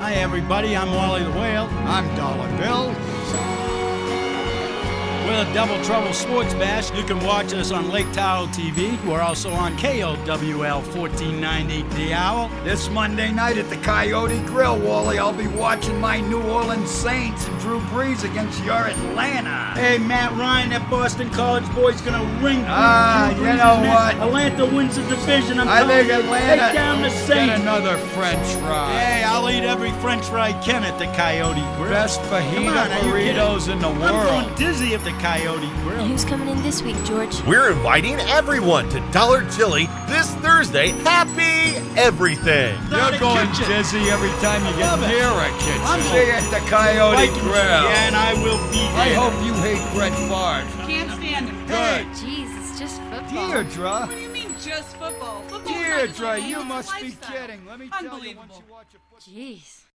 Hi, everybody. I'm Wally the Whale. I'm Dollar Bill. We're the Double Trouble Sports Bash. You can watch us on Lake Tahoe TV. We're also on KOWL 1490 The Owl. This Monday night at the Coyote Grill, Wally, I'll be watching my New Orleans Saints and Drew Brees against your Atlanta. Hey, Matt Ryan, that Boston College boy's going to ring. You know what? Atlanta wins the division. I think Atlanta Take down the get Saints. another French fry. Hey, I'll eat every French fry I can at the Coyote Grill. Best fajita Come on, are you burritos in the I'm world. going dizzy at the Coyote Grill. Who's coming in this week, George? We're inviting everyone to Dollar Chili this Thursday. Happy everything! Not You're a going kitchen. dizzy every time you get Love it. near a kitchen. I'm See you at the Coyote Vikings, Grill. yeah, and I will be there. I hope you hate Brett Favre. Can't stand him. Good. Jeez, it's just football. Deirdre. What do you mean just football? Football Deirdre, you must be kidding. Let me tell you, once Unbelievable. you watch a football... Jeez.